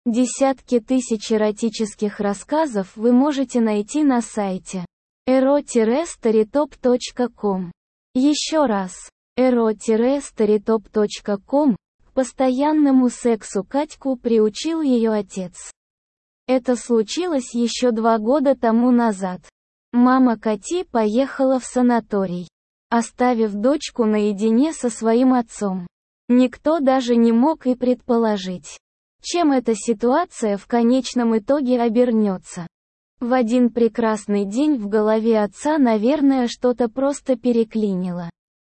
Десятки тысяч эротических рассказов вы можете найти на сайте ero-storytop.com. Еще раз, ero-storytop.com. К постоянному сексу Катьку приучил ее отец. Это случилось еще 2 года тому назад. Мама Кати поехала в санаторий, оставив дочку наедине со своим отцом. Никто даже не мог и предположить, чем эта ситуация в конечном итоге обернется. В один прекрасный день в голове отца, наверное, что-то просто переклинило.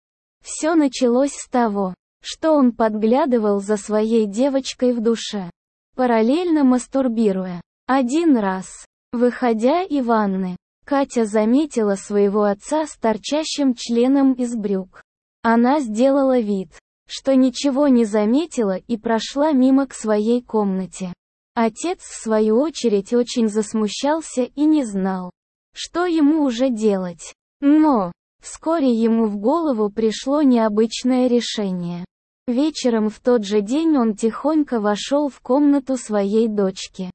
Все началось с того, что он подглядывал за своей девочкой в душе, параллельно мастурбируя. Один раз, выходя из ванны, Катя заметила своего отца с торчащим членом из брюк. Она сделала вид, что ничего не заметила и прошла мимо к своей комнате. Отец, в свою очередь, очень засмущался и не знал, что ему уже делать. Но вскоре ему в голову пришло необычное решение. Вечером в тот же день он тихонько вошел в комнату своей дочки.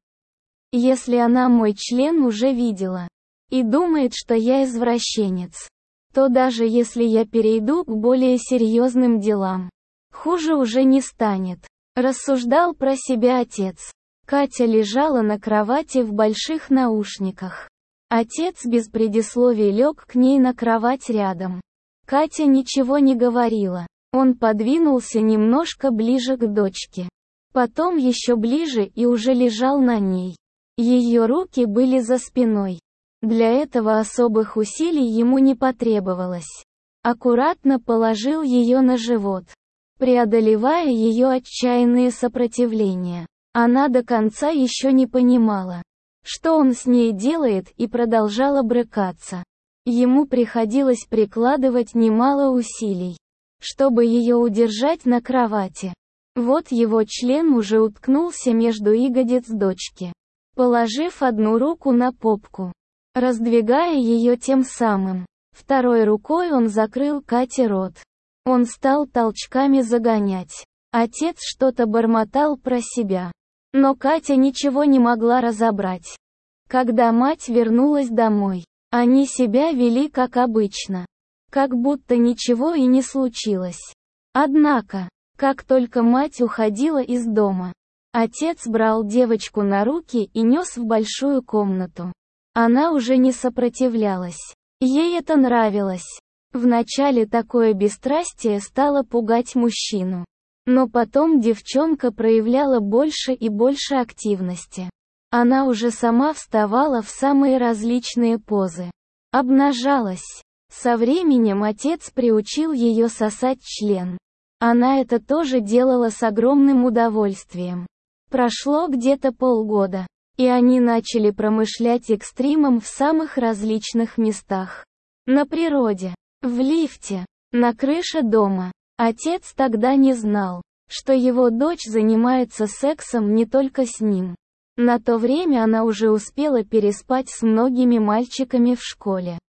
Если она мой член уже видела и думает, что я извращенец, то даже если я перейду к более серьезным делам, хуже уже не станет, рассуждал про себя отец. Катя лежала на кровати в больших наушниках. Отец без предисловий лег к ней на кровать рядом. Катя ничего не говорила. Он подвинулся немножко ближе к дочке. Потом еще ближе и уже лежал на ней. Ее руки были за спиной. Для этого особых усилий ему не потребовалось. Аккуратно положил ее на живот, преодолевая ее отчаянные сопротивления. Она до конца еще не понимала, что он с ней делает, и продолжала брыкаться. Ему приходилось прикладывать немало усилий, чтобы ее удержать на кровати. Вот его член уже уткнулся между ягодиц дочки, положив одну руку на попку, раздвигая ее тем самым. Второй рукой он закрыл Кате рот. Он стал толчками загонять. Отец что-то бормотал про себя, но Катя ничего не могла разобрать. Когда мать вернулась домой, они себя вели как обычно, как будто ничего и не случилось. Однако, как только мать уходила из дома, отец брал девочку на руки и нес в большую комнату. Она уже не сопротивлялась. Ей это нравилось. Вначале такое бесстрастие стало пугать мужчину. Но потом девчонка проявляла больше и больше активности. Она уже сама вставала в самые различные позы. Обнажалась. Со временем отец приучил ее сосать член. Она это тоже делала с огромным удовольствием. Прошло где-то полгода, и они начали промышлять экстримом в самых различных местах. На природе, в лифте, на крыше дома. Отец тогда не знал, что его дочь занимается сексом не только с ним. На то время она уже успела переспать с многими мальчиками в школе.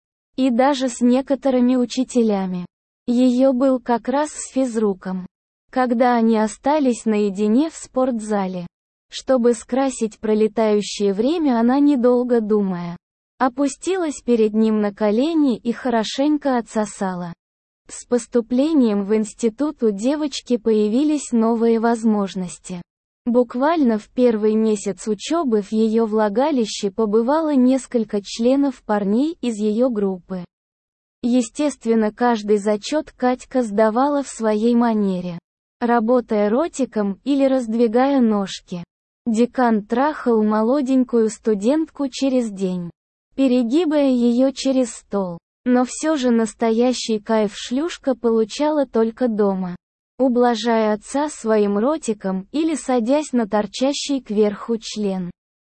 И даже с некоторыми учителями. Ее был как раз с физруком. Когда они остались наедине в спортзале. Чтобы скрасить пролетающее время, она, недолго думая, опустилась перед ним на колени и хорошенько отсосала. С поступлением в институт у девочки появились новые возможности. Буквально в первый месяц учебы в ее влагалище побывало несколько членов парней из ее группы. Естественно, каждый зачет Катька сдавала в своей манере, работая ротиком или раздвигая ножки. Декан трахал молоденькую студентку через день, перегибая ее через стол. Но все же настоящий кайф шлюшка получала только дома, ублажая отца своим ротиком или садясь на торчащий кверху член.